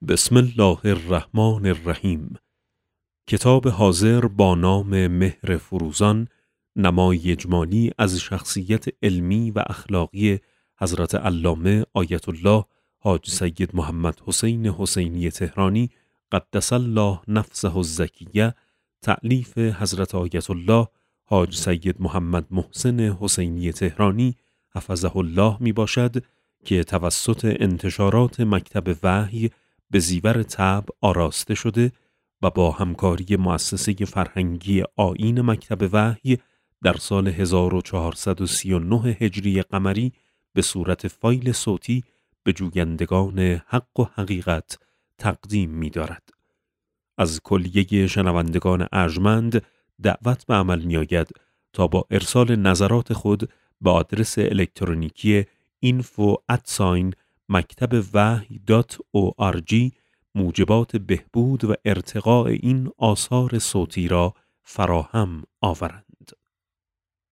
بسم الله الرحمن الرحیم. کتاب حاضر با نام مهر فروزان، نمای اجمالی از شخصیت علمی و اخلاقی حضرت علامه آیت الله حاج سید محمد حسین حسینی تهرانی قدس الله نفسه الزکیه، تألیف حضرت آیت الله حاج سید محمد محسن حسینی تهرانی حفظه الله می باشد که توسط انتشارات مکتب وحی به زیور طبع آراسته شده و با همکاری مؤسسه فرهنگی آیین مکتب وحی در سال 1439 هجری قمری به صورت فایل صوتی به جویندگان حق و حقیقت تقدیم می دارد. از کلیه شنوندگان ارجمند دعوت به عمل می آید تا با ارسال نظرات خود به آدرس الکترونیکی info@maktabwahy.org موجبات بهبود و ارتقاء این آثار صوتی را فراهم آورند.